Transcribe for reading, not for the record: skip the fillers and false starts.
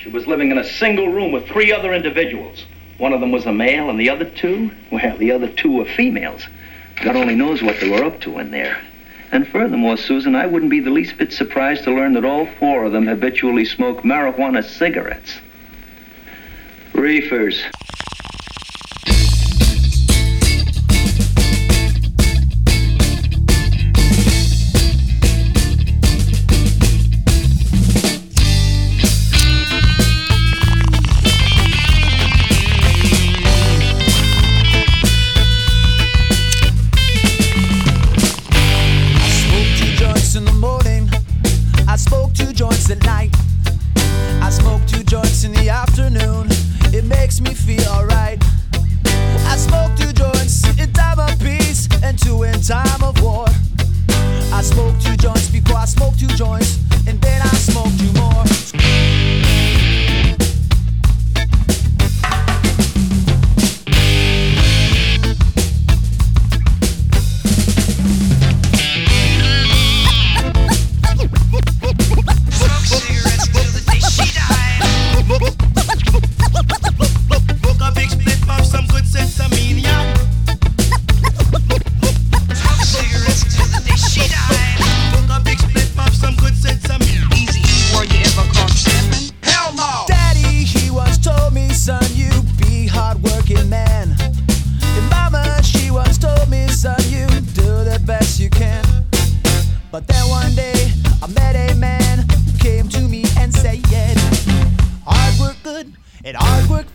She was living in a single room with 3 other individuals. One of them was a male, and the other 2, well, the other 2 were females. God only knows what they were up to in there. And furthermore, Susan, I wouldn't be the least bit surprised to learn that all 4 of them habitually smoke marijuana cigarettes. Reefers. At night, I smoke 2 joints in the afternoon. It makes me feel alright. I smoke 2 joints in time of peace and 2 in time of war. I smoke 2 joints before I smoke 2 joints, and then I smoke 2 more. But then one day I met a man who came to me and said, hard work good and hard work